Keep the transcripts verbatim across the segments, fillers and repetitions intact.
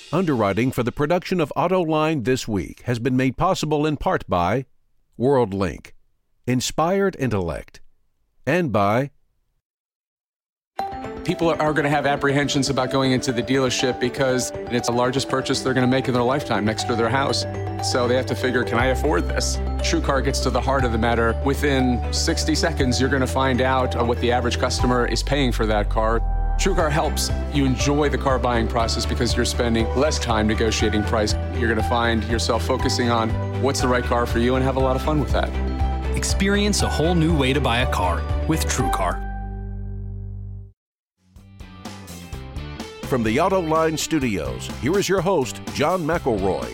Underwriting for the production of AutoLine This Week has been made possible in part by WorldLink, Inspired Intellect, and by... People are going to have apprehensions about going into the dealership because it's the largest purchase they're going to make in their lifetime next to their house. So they have to figure, can I afford this? TrueCar gets to the heart of the matter. Within sixty seconds, you're going to find out what the average customer is paying for that car. TrueCar helps you enjoy the car buying process because you're spending less time negotiating price. You're going to find yourself focusing on what's the right car for you and have a lot of fun with that. Experience a whole new way to buy a car with TrueCar. From the AutoLine studios, here is your host, John McElroy.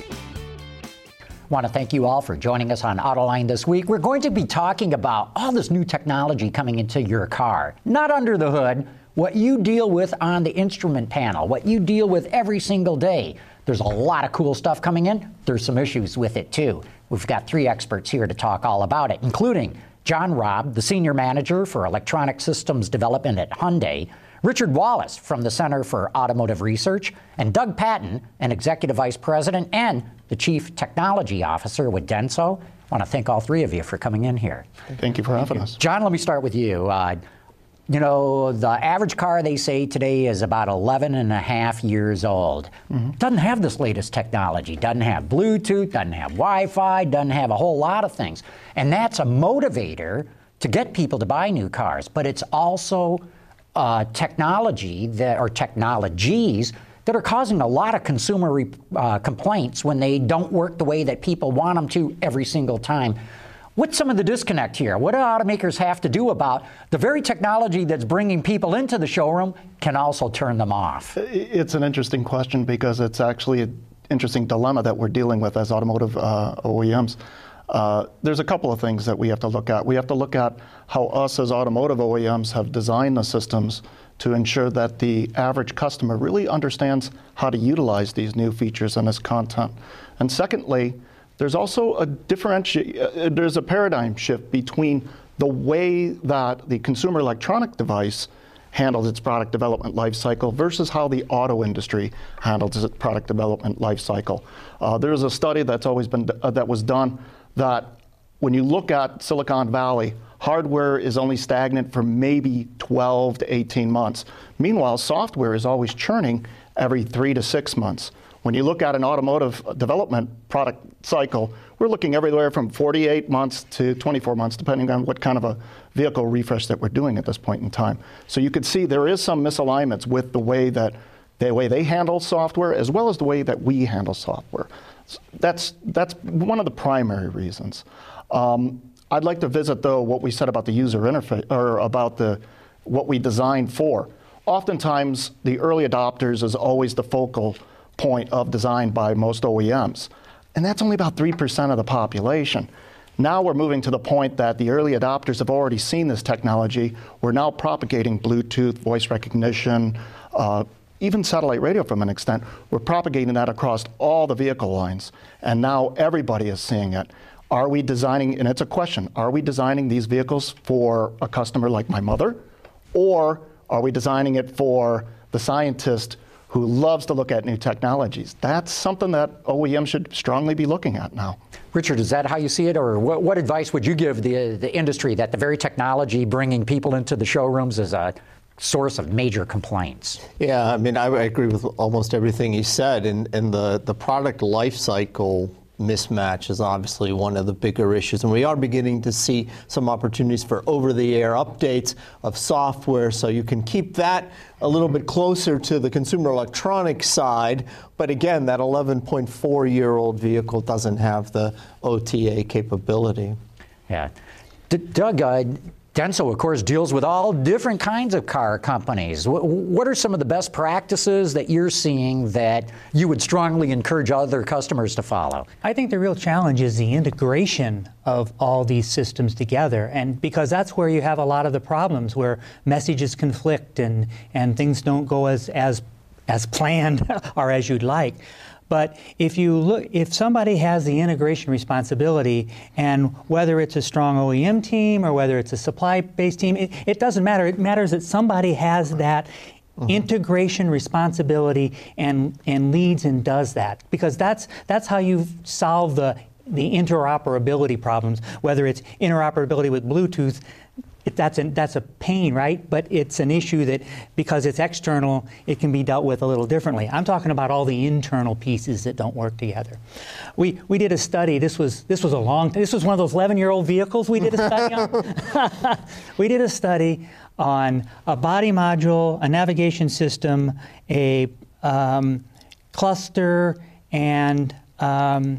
I want to thank you all for joining us on AutoLine This Week. We're going to be talking about all this new technology coming into your car. Not under the hood, what you deal with on the instrument panel, what you deal with every single day. There's a lot of cool stuff coming in. There's some issues with it, too. We've got three experts here to talk all about it, including John Robb, the Senior Manager for Electronic Systems Development at Hyundai, Richard Wallace from the Center for Automotive Research, and Doug Patton, an Executive Vice President and the Chief Technology Officer with Denso. I want to thank all three of you for coming in here. Thank you for having us. John, let me start with you. Uh, you know, the average car, they say today, is about eleven and a half years old. Mm-hmm. Doesn't have this latest technology. Doesn't have Bluetooth, doesn't have Wi-Fi, doesn't have a whole lot of things. And that's a motivator to get people to buy new cars. But it's also Uh, technology that, or technologies that are causing a lot of consumer re, uh, complaints when they don't work the way that people want them to every single time. What's some of the disconnect here? What do automakers have to do about the very technology that's bringing people into the showroom can also turn them off? It's an interesting question because it's actually an interesting dilemma that we're dealing with as automotive uh, O E Ms. Uh, there's a couple of things that we have to look at. We have to look at how us as automotive O E Ms have designed the systems to ensure that the average customer really understands how to utilize these new features and this content. And secondly, there's also a differentiate, uh, there's a paradigm shift between the way that the consumer electronic device handles its product development life cycle versus how the auto industry handles its product development life cycle. Uh, there's a study that's always been, uh, that was done that when you look at Silicon Valley, hardware is only stagnant for maybe twelve to eighteen months. Meanwhile, software is always churning every three to six months. When you look at an automotive development product cycle, we're looking everywhere from forty-eight months to twenty-four months, depending on what kind of a vehicle refresh that we're doing at this point in time. So you could see there is some misalignments with the way that the way they handle software as well as the way that we handle software. That's, that's one of the primary reasons. Um, I'd like to visit, though, what we said about the user interface, or about the what we designed for. Oftentimes, the early adopters is always the focal point of design by most O E Ms. And that's only about three percent of the population. Now we're moving to the point that the early adopters have already seen this technology. We're now propagating Bluetooth, voice recognition, uh, even satellite radio from an extent. We're propagating that across all the vehicle lines. And now everybody is seeing it. Are we designing, and it's a question, are we designing these vehicles for a customer like my mother? Or are we designing it for the scientist who loves to look at new technologies? That's something that O E M should strongly be looking at now. Richard, is that how you see it? Or what, what advice would you give the, the industry that the very technology bringing people into the showrooms is a source of major complaints? Yeah, I mean, I, I agree with almost everything he said. And, and the, the product life cycle mismatch is obviously one of the bigger issues. And we are beginning to see some opportunities for over-the-air updates of software, so you can keep that a little bit closer to the consumer electronics side. But again, that eleven point four year old vehicle doesn't have the O T A capability. Yeah. D- Doug, uh, Denso, of course, deals with all different kinds of car companies. What, what are some of the best practices that you're seeing that you would strongly encourage other customers to follow? I think the real challenge is the integration of all these systems together, and because that's where you have a lot of the problems, where messages conflict and, and things don't go as, as, as planned or as you'd like. But if you look, if somebody has the integration responsibility, and whether it's a strong O E M team or whether it's a supply-based team, it, it doesn't matter. It matters that somebody has that Mm-hmm. Integration, responsibility, and and leads and does that, because that's that's how you solve the the interoperability problems. Whether it's interoperability with Bluetooth, it, that's a, that's a pain, right? But it's an issue that, because it's external, it can be dealt with a little differently. I'm talking about all the internal pieces that don't work together. We we did a study. This was this was a long. This was one of those eleven-year-old vehicles we did a study on. We did a study on a body module, a navigation system, a um, cluster, and um,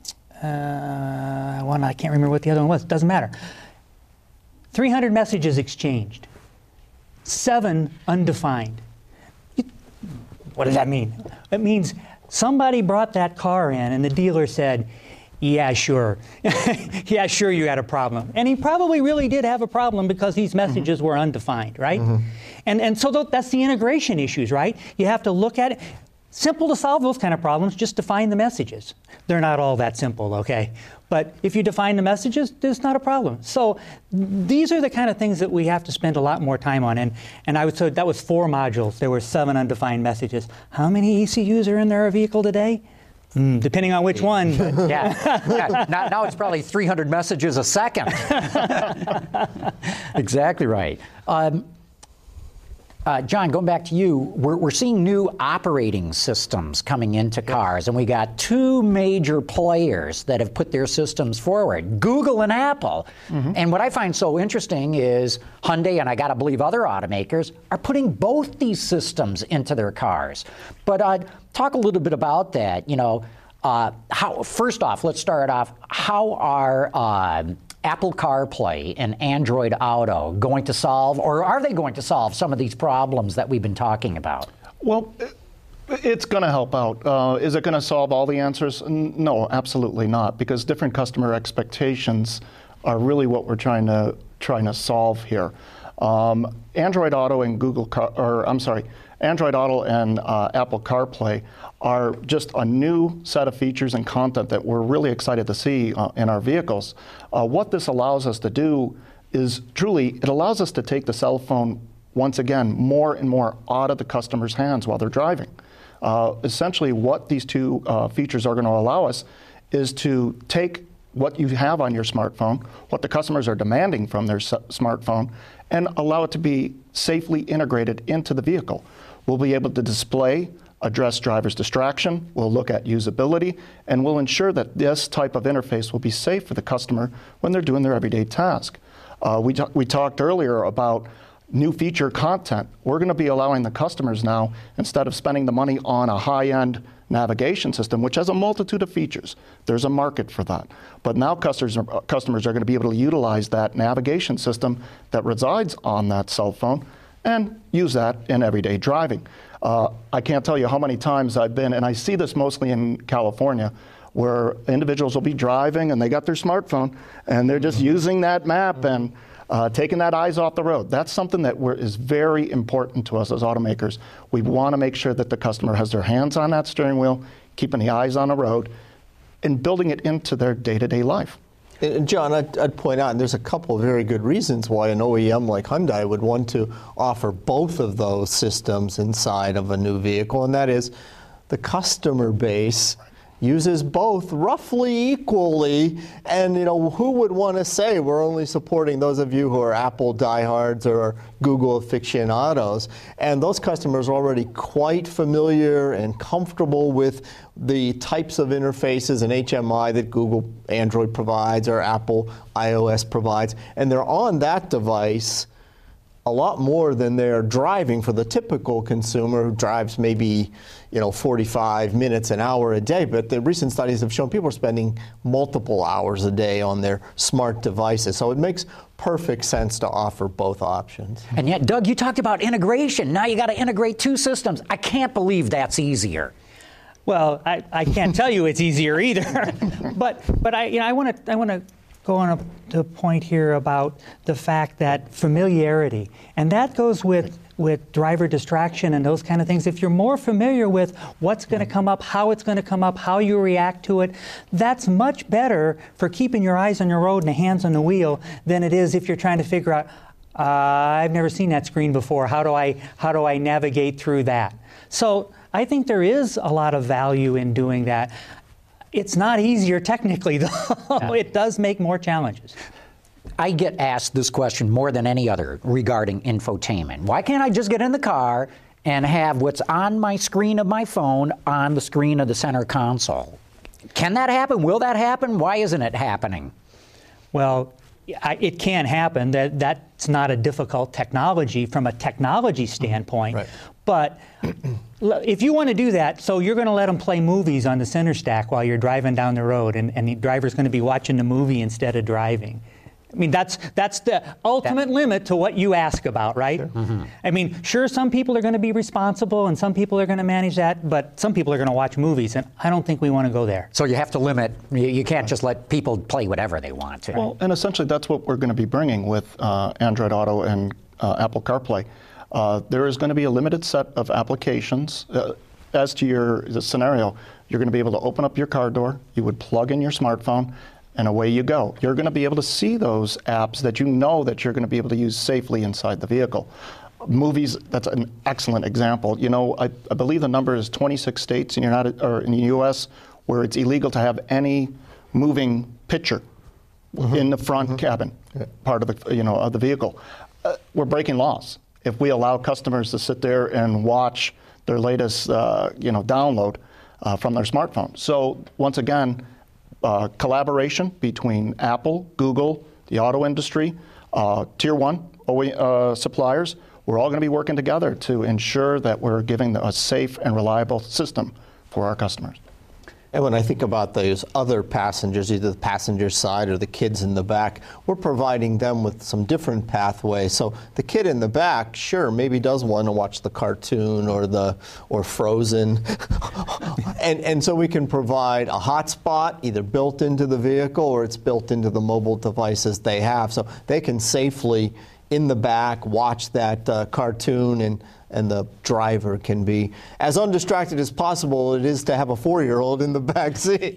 uh, one I can't remember what the other one was. Doesn't matter. three hundred messages exchanged, seven undefined. What does that mean? It means somebody brought that car in and the dealer said, yeah, sure. yeah, sure you had a problem. And he probably really did have a problem because these messages mm-hmm. were undefined, right? Mm-hmm. And and so th- that's the integration issues, right? You have to look at it. Simple to solve those kind of problems, just define the messages. They're not all that simple, okay? But if you define the messages, there's not a problem. So these are the kind of things that we have to spend a lot more time on. And, and I would say that was four modules. There were seven undefined messages. How many E C Us are in their vehicle today? Mm, depending on which one. But. Yeah. yeah. Now, now it's probably three hundred messages a second. Exactly right. Um, Uh, John, going back to you, we're, we're seeing new operating systems coming into cars, and we got two major players that have put their systems forward, Google and Apple. Mm-hmm. And what I find so interesting is Hyundai, and I got to believe other automakers, are putting both these systems into their cars. But uh, talk a little bit about that. You know, uh, how? First off, let's start off. How are uh, Apple CarPlay and Android Auto going to solve, or are they going to solve some of these problems that we've been talking about? Well, it's going to help out. Uh, is it going to solve all the answers? No, absolutely not, because different customer expectations are really what we're trying to trying to solve here. Um, Android Auto and Google Car, or I'm sorry, Android Auto and uh, Apple CarPlay are just a new set of features and content that we're really excited to see uh, in our vehicles. Uh, what this allows us to do is truly, it allows us to take the cell phone, once again, more and more out of the customer's hands while they're driving. Uh, essentially, what these two uh, features are going to allow us is to take what you have on your smartphone, what the customers are demanding from their s- smartphone, and allow it to be safely integrated into the vehicle. We'll be able to display, address driver's distraction, we'll look at usability, and we'll ensure that this type of interface will be safe for the customer when they're doing their everyday task. Uh, we, ta- we talked earlier about new feature content. We're going to be allowing the customers now, instead of spending the money on a high-end navigation system, which has a multitude of features, there's a market for that. But now customers are, customers are going to be able to utilize that navigation system that resides on that cell phone and use that in everyday driving. Uh, I can't tell you how many times I've been, and I see this mostly in California, where individuals will be driving and they got their smartphone and they're just using that map and uh, taking that eyes off the road. That's something that we're, is very important to us as automakers. We want to make sure that the customer has their hands on that steering wheel, keeping the eyes on the road, and building it into their day-to-day life. And John, I'd, I'd point out, and there's a couple of very good reasons why an O E M like Hyundai would want to offer both of those systems inside of a new vehicle, and that is the customer base uses both roughly equally, and you know, who would want to say we're only supporting those of you who are Apple diehards or Google aficionados? And those customers are already quite familiar and comfortable with the types of interfaces and H M I that Google Android provides or Apple iOS provides, and they're on that device a lot more than they're driving for the typical consumer who drives maybe, you know, forty-five minutes, an hour a day. But the recent studies have shown people are spending multiple hours a day on their smart devices. So it makes perfect sense to offer both options. And yet, Doug, you talked about integration. Now you got to integrate two systems. I can't believe that's easier. Well, I, I can't tell you it's easier either. but but I you know I want to I want to go on a, to a point here about the fact that familiarity, and that goes with with driver distraction and those kind of things. If you're more familiar with what's going to come up, how it's going to come up, how you react to it, that's much better for keeping your eyes on your road and the hands on the wheel than it is if you're trying to figure out, Uh, I've never seen that screen before. How do I how do I navigate through that? So I think there is a lot of value in doing that. It's not easier technically, though. Yeah. It does make more challenges. I get asked this question more than any other regarding infotainment. Why can't I just get in the car and have what's on my screen of my phone on the screen of the center console? Can that happen? Will that happen? Why isn't it happening? Well, I, it can happen. That that's not a difficult technology from a technology standpoint. Right. But if you want to do that, so you're going to let them play movies on the center stack while you're driving down the road, and, and the driver's going to be watching the movie instead of driving. I mean, that's that's the ultimate that, limit to what you ask about, right? Sure. Mm-hmm. I mean, sure, some people are going to be responsible and some people are going to manage that, but some people are going to watch movies, and I don't think we want to go there. So you have to limit. You, you can't just let people play whatever they want to. Well, and essentially that's what we're going to be bringing with uh, Android Auto and uh, Apple CarPlay. Uh, there is going to be a limited set of applications. Uh, as to your scenario, you're going to be able to open up your car door, you would plug in your smartphone, and away you go. You're going to be able to see those apps that you know that you're going to be able to use safely inside the vehicle. Movies, that's an excellent example. You know, I, I believe the number is twenty-six states in, United, or in the U S where it's illegal to have any moving picture mm-hmm. in the front mm-hmm. cabin, yeah. part of the, you know, of the vehicle. Uh, we're breaking laws if we allow customers to sit there and watch their latest, uh, you know, download uh, from their smartphone. So once again, Uh, collaboration between Apple, Google, the auto industry, uh, tier one O E, uh, suppliers. We're all going to be working together to ensure that we're giving a safe and reliable system for our customers. And when I think about those other passengers, either the passenger side or the kids in the back, we're providing them with some different pathways. So the kid in the back, sure, maybe does want to watch the cartoon or the or Frozen, and and so we can provide a hotspot either built into the vehicle or it's built into the mobile devices they have, so they can safely in the back watch that uh, cartoon and. and the driver can be as undistracted as possible. It is to have a four-year-old in the back seat.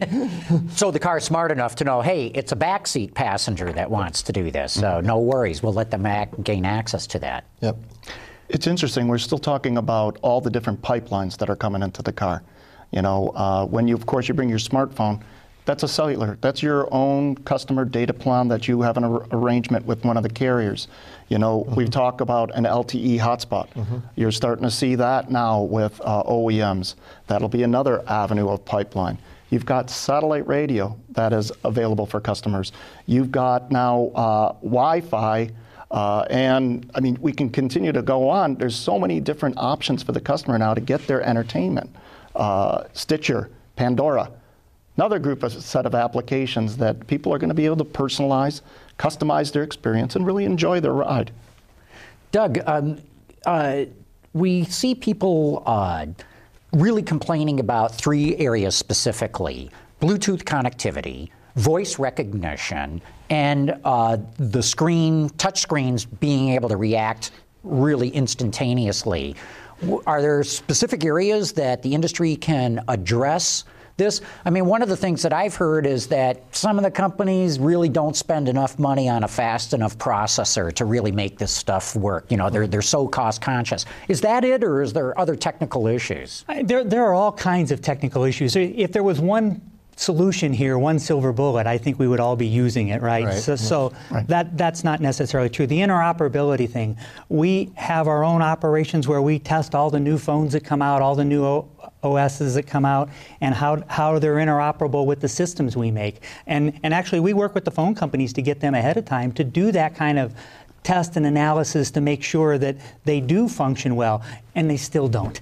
So the car's smart enough to know, hey, it's a backseat passenger that wants to do this, so mm-hmm. no worries. We'll let them ac- gain access to that. Yep. It's interesting. We're still talking about all the different pipelines that are coming into the car. You know, uh, when you, of course, you bring your smartphone, that's a cellular. That's your own customer data plan that you have an ar- arrangement with one of the carriers. You know, mm-hmm. we talk about an L T E hotspot. Mm-hmm. You're starting to see that now with uh, O E Ms. That'll be another avenue of pipeline. You've got satellite radio that is available for customers. You've got now uh, Wi-Fi, uh, and I mean, we can continue to go on. There's so many different options for the customer now to get their entertainment. Uh, Stitcher, Pandora. Another group of set of applications that people are going to be able to personalize, customize their experience, and really enjoy their ride. Doug, um, uh, we see people uh, really complaining about three areas specifically: Bluetooth connectivity, voice recognition, and uh, the screen, touch screens being able to react really instantaneously. Are there specific areas that the industry can address this? I mean, one of the things that I've heard is that some of the companies really don't spend enough money on a fast enough processor to really make this stuff work. You know, they're they're so cost conscious. Is that it, or is there other technical issues? There there are all kinds of technical issues. If there was one solution here, one silver bullet, I think we would all be using it, right? right. So, so right. that that's not necessarily true. The interoperability thing, we have our own operations where we test all the new phones that come out, all the new O- OSs that come out, and how how they're interoperable with the systems we make. And and actually, we work with the phone companies to get them ahead of time to do that kind of test and analysis to make sure that they do function well, and they still don't.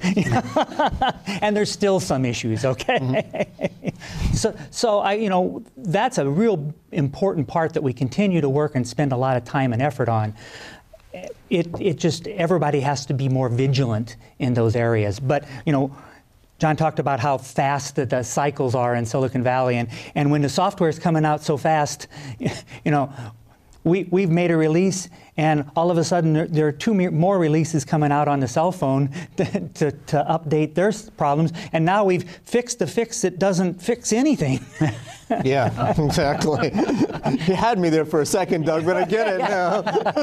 And there's still some issues, okay? Mm-hmm. so, so I, you know, that's a real important part that we continue to work and spend a lot of time and effort on. It, it just, everybody has to be more vigilant in those areas. But, you know, John talked about how fast the, the cycles are in Silicon Valley, and, and when the software is coming out so fast, you know, we, we've made a release, and all of a sudden there, there are two more releases coming out on the cell phone to, to, to update their problems, and now we've fixed the fix that doesn't fix anything. Yeah, exactly. You had me there for a second, Doug, but I get it now.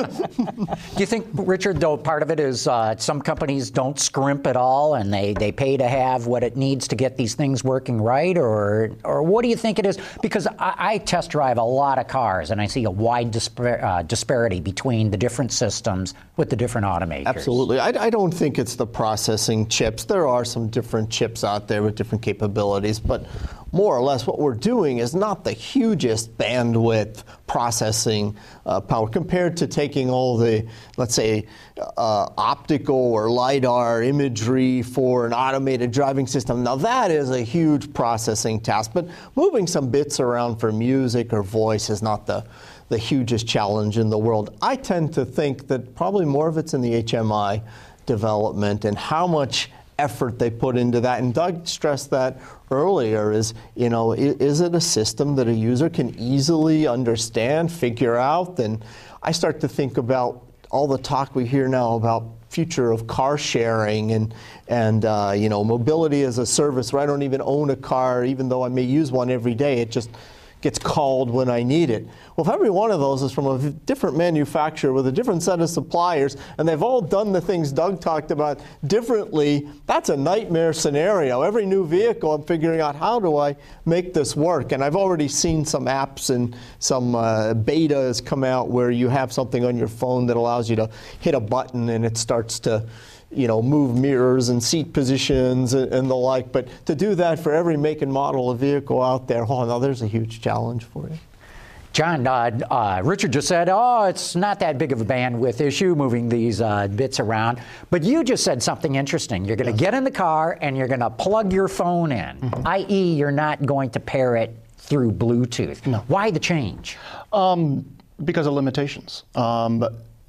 Do you think, Richard, though, part of it is uh, some companies don't scrimp at all and they, they pay to have what it needs to get these things working right? Or or what do you think it is? Because I, I test drive a lot of cars and I see a wide dispar- uh, disparity between the different systems with the different automakers. Absolutely. I, I don't think it's the processing chips. There are some different chips out there with different capabilities, but more or less what we're doing is not the hugest bandwidth processing uh, power compared to taking all the, let's say, uh, optical or LiDAR imagery for an automated driving system. Now that is a huge processing task, but moving some bits around for music or voice is not the, the hugest challenge in the world. I tend to think that probably more of it's in the H M I development and how much effort they put into that. And Doug stressed that earlier is, you know, is, is it a system that a user can easily understand, figure out? And I start to think about all the talk we hear now about future of car sharing and, and uh, you know, mobility as a service where I don't even own a car, even though I may use one every day. It just gets called when I need it. Well, if every one of those is from a different manufacturer with a different set of suppliers, and they've all done the things Doug talked about differently, that's a nightmare scenario. Every new vehicle, I'm figuring out how do I make this work? And I've already seen some apps and some uh, betas come out where you have something on your phone that allows you to hit a button and it starts to, you know, move mirrors and seat positions and, and the like. But to do that for every make and model of vehicle out there, oh, no, there's a huge challenge for you. John, uh, uh, Richard just said, oh, it's not that big of a bandwidth issue moving these uh, bits around. But you just said something interesting. You're going to yes. get in the car and you're going to plug your phone in, mm-hmm. that is you're not going to pair it through Bluetooth. No. Why the change? Um, because of limitations. Um,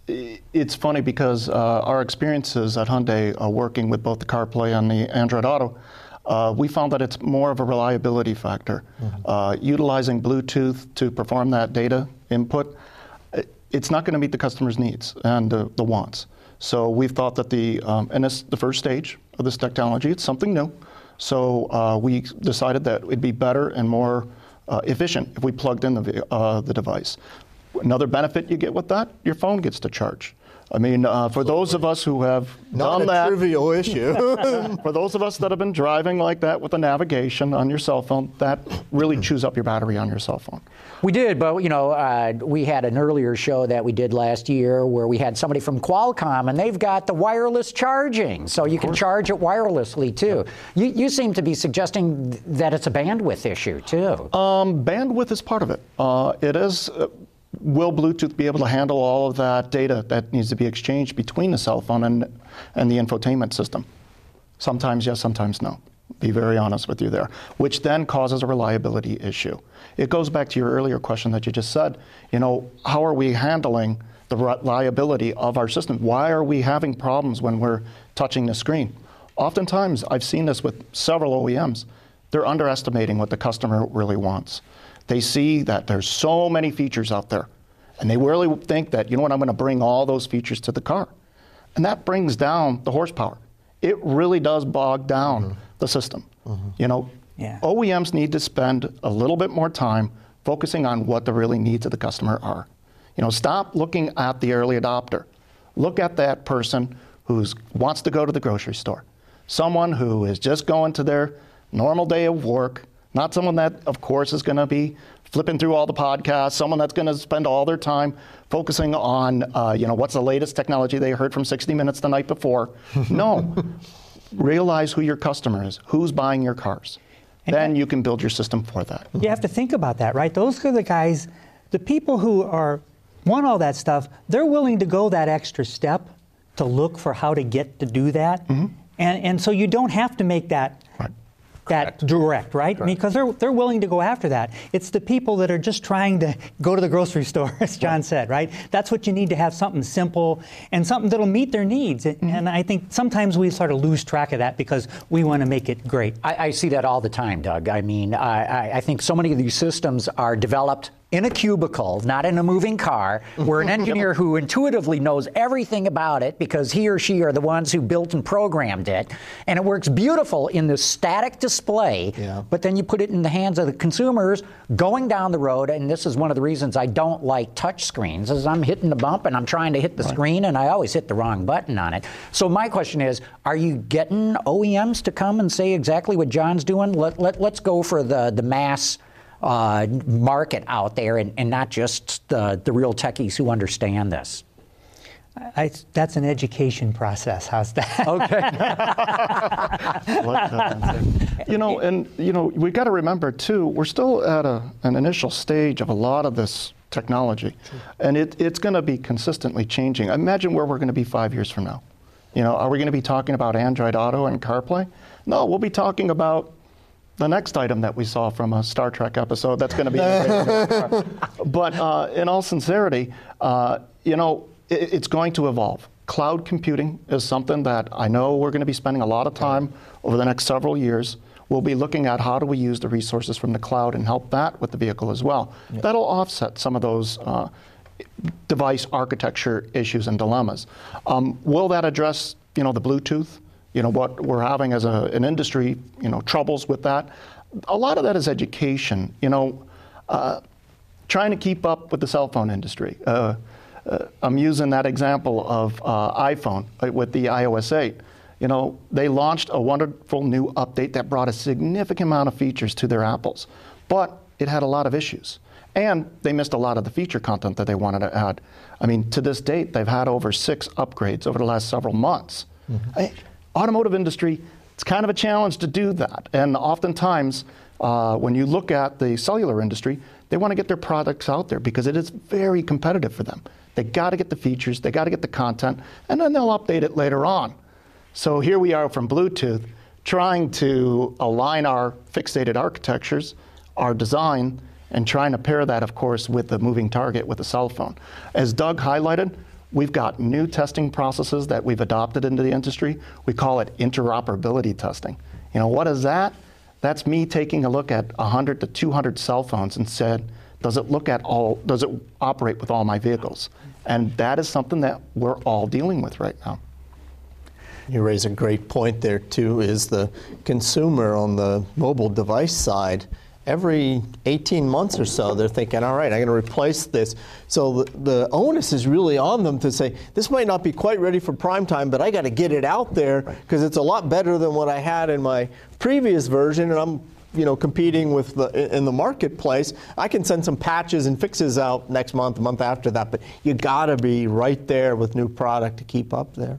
It's funny because uh, our experiences at Hyundai uh, working with both the CarPlay and the Android Auto, uh, we found that it's more of a reliability factor. Mm-hmm. Uh, utilizing Bluetooth to perform that data input, it's not going to meet the customer's needs and uh, the wants. So we've thought that the, um, and it's the first stage of this technology, it's something new. So uh, we decided that it'd be better and more uh, efficient if we plugged in the, uh, the device. Another benefit you get with that, your phone gets to charge. I mean, uh, for those of us who have Not done a that, trivial issue. for those of us that have been driving like that with the navigation on your cell phone, that really chews up your battery on your cell phone. We did, but you know, uh, we had an earlier show that we did last year where we had somebody from Qualcomm, and they've got the wireless charging, so you can charge it wirelessly too. You, you seem to be suggesting that it's a bandwidth issue too. Um, bandwidth is part of it. Uh, it is. Uh, Will Bluetooth be able to handle all of that data that needs to be exchanged between the cell phone and, and the infotainment system? Sometimes yes, sometimes no. Be very honest with you there, which then causes a reliability issue. It goes back to your earlier question that you just said, you know, how are we handling the reliability of our system? Why are we having problems when we're touching the screen? Oftentimes, I've seen this with several O E Ms. They're underestimating what the customer really wants. They see that there's so many features out there, and they really think that, you know what, I'm going to bring all those features to the car. And that brings down the horsepower. It really does bog down mm-hmm. the system. Mm-hmm. You know, yeah. O E Ms need to spend a little bit more time focusing on what the really needs of the customer are. You know, stop looking at the early adopter. Look at that person who wants to go to the grocery store. Someone who is just going to their normal day of work. Not someone that, of course, is going to be flipping through all the podcasts, someone that's going to spend all their time focusing on, uh, you know, what's the latest technology they heard from sixty minutes the night before. No. Realize who your customer is, who's buying your cars. And then you can build your system for that. You have to think about that, right? Those are the guys, the people who are want all that stuff, they're willing to go that extra step to look for how to get to do that. Mm-hmm. And, and so you don't have to make that right. that Correct. direct, right? I mean, because they're, they're willing to go after that. It's the people that are just trying to go to the grocery store, as John said, right? That's what you need to have, something simple and something that'll meet their needs. Mm-hmm. And I think sometimes we sort of lose track of that because we want to make it great. I, I see that all the time, Doug. I mean, I, I think so many of these systems are developed in a cubicle, not in a moving car, where an engineer who intuitively knows everything about it because he or she are the ones who built and programmed it, and it works beautiful in the static display, yeah. but then you put it in the hands of the consumers going down the road, and this is one of the reasons I don't like touch screens, is I'm hitting the bump and I'm trying to hit the right. screen, and I always hit the wrong button on it. So my question is, are you getting O E Ms to come and say exactly what John's doing? Let, let, let's go for the, the mass Uh, market out there, and, and not just the, the real techies who understand this? I, that's an education process. How's that? Okay. You know, and you know, we got to remember too, we're still at a, an initial stage of a lot of this technology, and it, it's going to be consistently changing. Imagine where we're going to be five years from now. You know, are we going to be talking about Android Auto and CarPlay? No, we'll be talking about the next item that we saw from a Star Trek episode that's going to be But uh, in all sincerity, uh, you know, it, it's going to evolve. Cloud computing is something that I know we're going to be spending a lot of time over the next several years. We'll be looking at how do we use the resources from the cloud and help that with the vehicle as well. Yeah. That'll offset some of those uh, device architecture issues and dilemmas. Um, will that address, you know, the Bluetooth? You know, what we're having as a, an industry, you know, troubles with that. A lot of that is education, you know, uh, trying to keep up with the cell phone industry. Uh, uh, I'm using that example of uh, iPhone with the i O S eight. You know, they launched a wonderful new update that brought a significant amount of features to their apples, but it had a lot of issues. And they missed a lot of the feature content that they wanted to add. I mean, to this date, they've had over six upgrades over the last several months. Mm-hmm. I, Automotive industry, it's kind of a challenge to do that. And oftentimes, uh, when you look at the cellular industry, they want to get their products out there because it is very competitive for them. They got to get the features, they got to get the content, and then they'll update it later on. So here we are from Bluetooth, trying to align our fixated architectures, our design, and trying to pair that, of course, with the moving target with the cell phone. As Doug highlighted, we've got new testing processes that we've adopted into the industry. We call it interoperability testing. You know, what is that? That's me taking a look at one hundred to two hundred cell phones and said, does it look at all, does it operate with all my vehicles? And that is something that we're all dealing with right now. You raise a great point there too, is the consumer on the mobile device side. Every eighteen months or so, they're thinking, all right, I'm going to replace this. So the, the onus is really on them to say, this might not be quite ready for prime time, but I got to get it out there because it's a lot better than what I had in my previous version, and I'm you know, competing with the, in the marketplace. I can send some patches and fixes out next month, the month after that, but you got to be right there with new product to keep up there.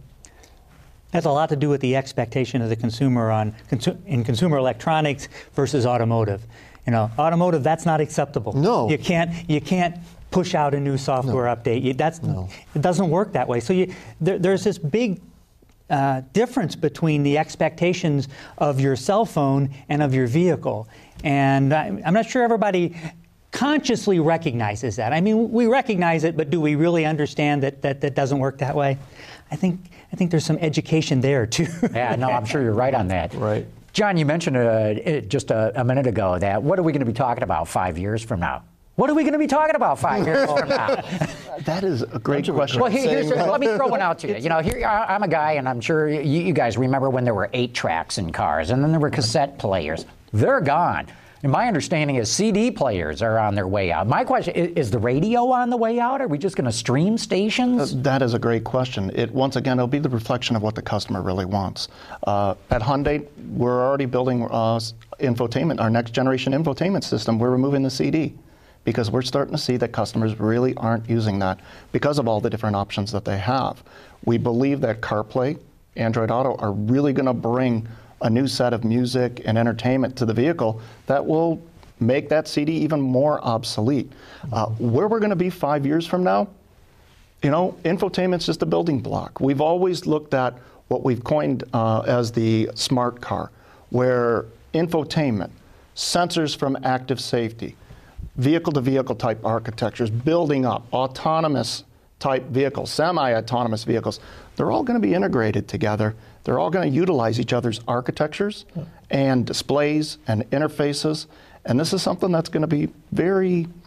Has a lot to do with the expectation of the consumer on consu- in consumer electronics versus automotive. You know, automotive, that's not acceptable. No. You can't, you can't push out a new software no. update. You, that's, no. It doesn't work that way. So you, there, there's this big uh, difference between the expectations of your cell phone and of your vehicle. And I, I'm not sure everybody consciously recognizes that. I mean, we recognize it, but do we really understand that that, that doesn't work that way? I think, I think there's some education there, too. Yeah, no, I'm sure you're right on that. Right. John, you mentioned uh, just a, a minute ago that what are we going to be talking about five years from now? What are we going to be talking about five years from now? That is a great question. Well, here, here's, let me throw one out to you. You know, here I'm a guy, and I'm sure you, you guys remember when there were eight tracks in cars, and then there were cassette players. They're gone. And my understanding is C D players are on their way out. My question is, is the radio on the way out? Are we just going to stream stations? Uh, that is a great question. It once again, it'll be the reflection of what the customer really wants. Uh, at Hyundai, we're already building uh, infotainment, our next generation infotainment system. We're removing the C D because we're starting to see that customers really aren't using that because of all the different options that they have. We believe that CarPlay, Android Auto are really going to bring a new set of music and entertainment to the vehicle that will make that C D even more obsolete. Uh, where we're going to be five years from now, you know, infotainment's just a building block. We've always looked at what we've coined uh, as the smart car, where infotainment, sensors from active safety, vehicle-to-vehicle type architectures, building up autonomous type vehicles, semi-autonomous vehicles, they're all going to be integrated together. They're all going to utilize each other's architectures and displays and interfaces. And this is something that's going to be very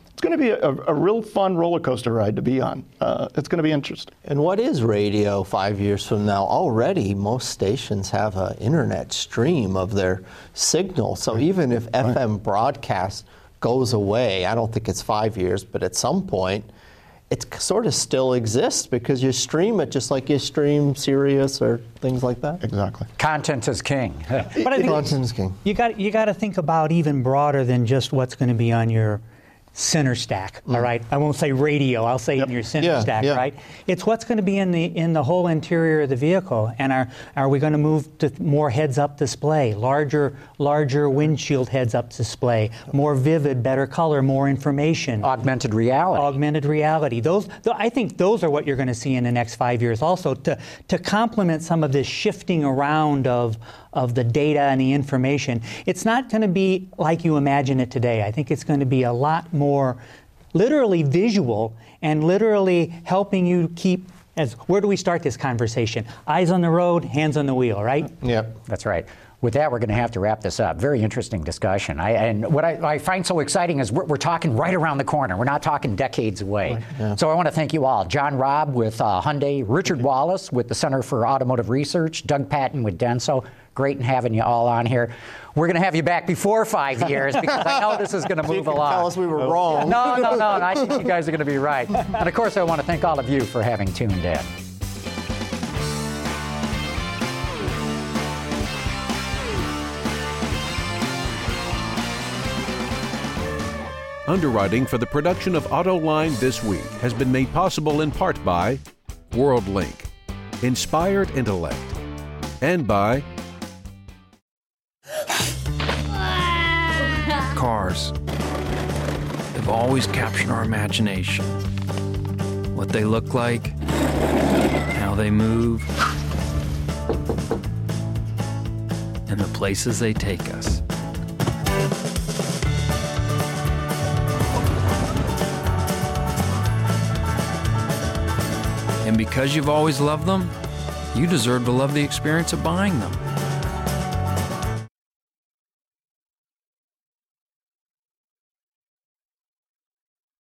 it's going to be a, a real fun roller coaster ride to be on. Uh, it's going to be interesting. And what is radio five years from now? Already, most stations have an internet stream of their signal. So right. even if right. F M broadcast goes away, I don't think it's five years, but at some point, it sort of still exists because you stream it just like you stream Sirius or things like that. Exactly. Content is king. But I think Content is king. You got you got to think about even broader than just what's going to be on your center stack, mm. all right? I won't say radio, I'll say yep. in your center yeah, stack, yeah. right? It's what's going to be in the in the whole interior of the vehicle. And are are we going to move to more heads-up display, larger larger windshield heads-up display, more vivid, better color, more information, augmented reality. Augmented reality. Those, th- I think, those are what you're going to see in the next five years. Also, to to complement some of this shifting around of of the data and the information, it's not going to be like you imagine it today. I think it's going to be a lot more literally visual and literally helping you keep, as where do we start this conversation? Eyes on the road, hands on the wheel, right? Yep. That's right. With that, we're going to have to wrap this up. Very interesting discussion. I, and what I, I find so exciting is we're, we're talking right around the corner. We're not talking decades away. Right. Yeah. So I want to thank you all. John Robb with uh, Hyundai, Richard Wallace with the Center for Automotive Research, Doug Patton with Denso. Great in having you all on here. We're going to have you back before five years because I know this is going to move so you along. Tell us we were wrong. No, no, no. I think you guys are going to be right. And of course, I want to thank all of you for having tuned in. Underwriting for the production of AutoLine This Week has been made possible in part by WorldLink, Inspired Intellect, and by cars. They've always captured our imagination. What they look like, how they move, and the places they take us. And because you've always loved them, you deserve to love the experience of buying them.